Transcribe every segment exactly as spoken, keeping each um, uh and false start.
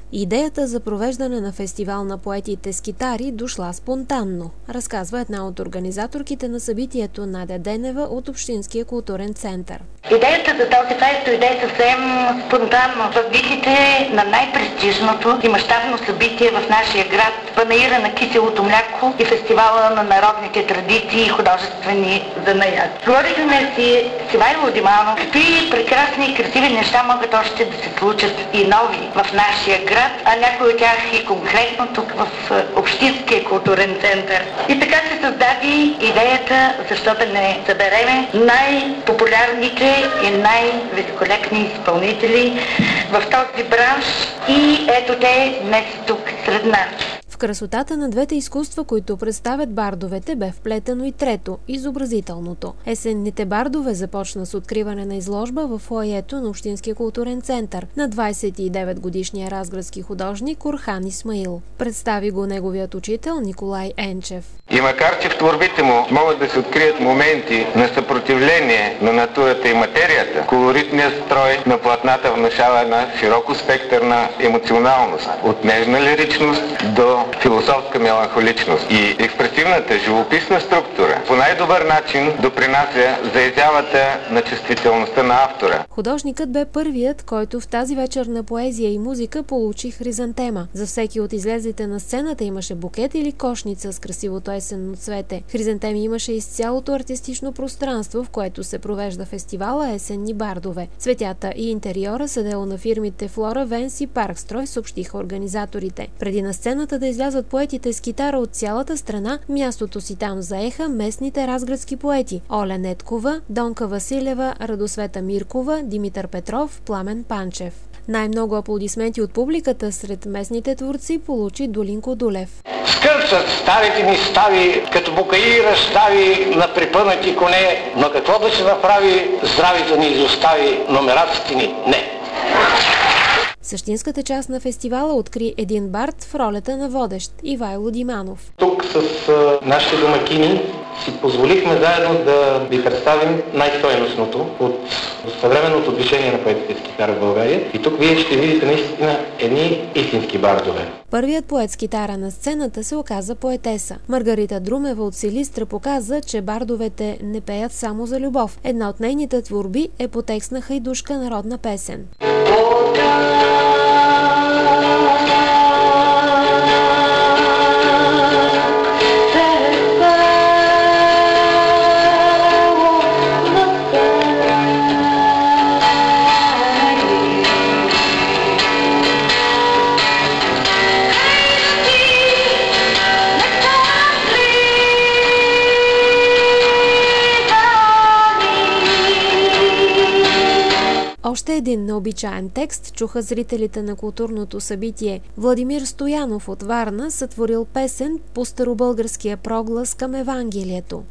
Идеята за провеждане на фестивал на поетите с китари дошла спонтанно, разказва една от организаторките на събитието Надя Денева от Общинския културен център. Идеята за този фест дойде съвсем спонтанно. В визите на най-престижното и мащабно събитие в нашия град, панаира на киселото мляко и фестивала на народните традиции и художествени занаяти. Говорихме си с Ивайло Диманов какви прекрасни и красиви неща могат още да се случат и нови в нашия град, а някои от тях и конкретно тук в Общинския културен център. И така се създаде идеята, защо да не събереме най-популярните и най-великолепни изпълнители в този бранш и ето те днес тук сред нас. В красотата на двете изкуства, които представят бардовете, бе вплетено и трето – изобразителното. Есенните бардове започна с откриване на изложба в фоайето на Общинския културен център на двадесет и девет годишния разградски художник Орхан Исмаил. Представи го неговият учител Николай Енчев. И макар че в творбите му могат да се открият моменти на съпротивление на натурата и материята, колоритният строй на платната внушава една широко спектърна емоционалност, от нежна лиричност до философска меланхоличност. И експресивната живописна структура по най-добър начин допринася за изявата на чувствителността на автора. Художникът бе първият, който в тази вечер на поезия и музика получи хризантема. За всеки от излезлите на сцената имаше букет или кошница с красивото есенно цвете. Хризантеми имаше из цялото артистично пространство, в което се провежда фестивала Есенни бардове. Цветята и интериора са дело на фирмите Флора, Венс и Паркстрой, съобщиха организаторите. Преди на сцената да излязат поетите с китара от цялата страна, мястото си там заеха местните разградски поети – Оля Неткова, Донка Василева, Радосвета Миркова, Димитър Петров, Пламен Панчев. Най-много аплодисменти от публиката сред местните творци получи Долинко Дулев. Скърцат старите ни стави, като букаи разстави на припънати коне, но какво да се направи, здравето ни изостави, номераците ни не. Същинската част на фестивала откри един бард в ролята на водещ – Ивайло Диманов. Тук с а, нашите домакини си позволихме заедно да ви представим най-стойностното от съвременното движение на поетите с китара в България. И тук вие ще видите наистина едни истински бардове. Първият поет с китара на сцената се оказа поетеса. Маргарита Друмева от Силистра показа, че бардовете не пеят само за любов. Една от нейните творби е по текст на хайдушка народна песен. Още един необичаен текст чуха зрителите на културното събитие. Владимир Стоянов от Варна сътворил песен по старобългарския проглас към Евангелието.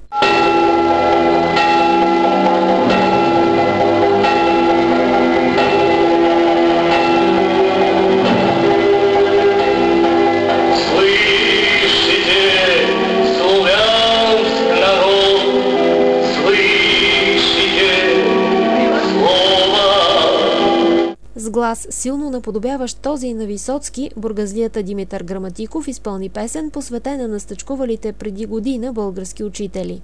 С глас силно наподобяващ този на Висоцки, бургазлията Димитър Граматиков изпълни песен, посветена на стъчкувалите преди година български учители.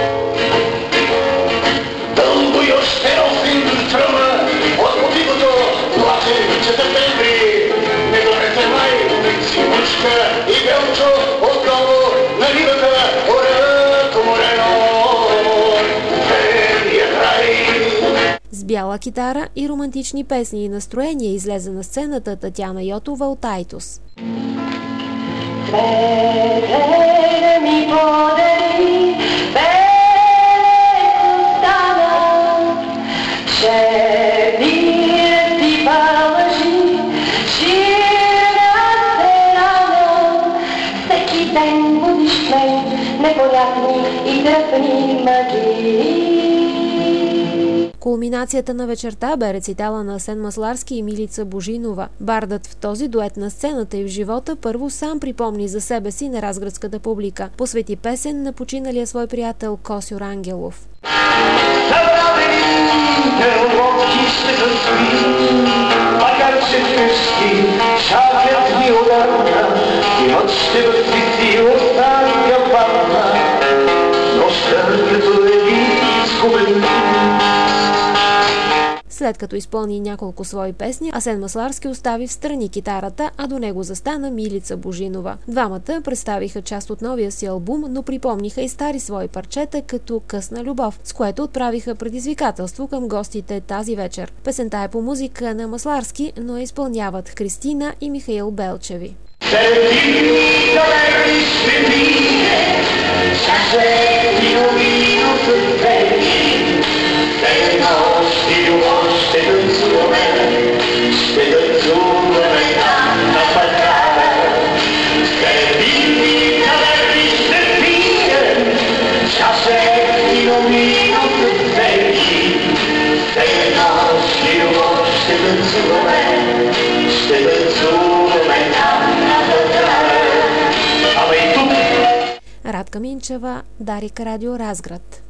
Дълго и още осем тръма от мотивото, плаче четвъртември, не донесе май, си мъчка и белчо отдолу на ривата, орела коморено, верния край. С бяла китара и романтични песни и настроения излезе на сцената Татяна Йотова от Айтос. Бебе ми подари, бебе остана, че мир ти палъжи, ширна се рано, всеки ден будиш мен непонятни и тръпни мъгли. Кулминацията на вечерта бе рецитала на Асен Масларски и Милица Божинова. Бардът в този дует на сцената и в живота първо сам припомни за себе си на разградската публика. Посвети песен на починалия свой приятел Косьо Рангелов. Забравените лодки ще заспи, макар че вкъщи, След като изпълни няколко свои песни, Асен Масларски остави в страни китарата, а до него застана Милица Божинова. Двамата представиха част от новия си албум, но припомниха и стари свои парчета, като "Късна любов", с което отправиха предизвикателство към гостите тази вечер. Песента е по музика на Масларски, но изпълняват Кристина и Михаил Белчеви. Радка Минчева, Дарик, Радио Разград.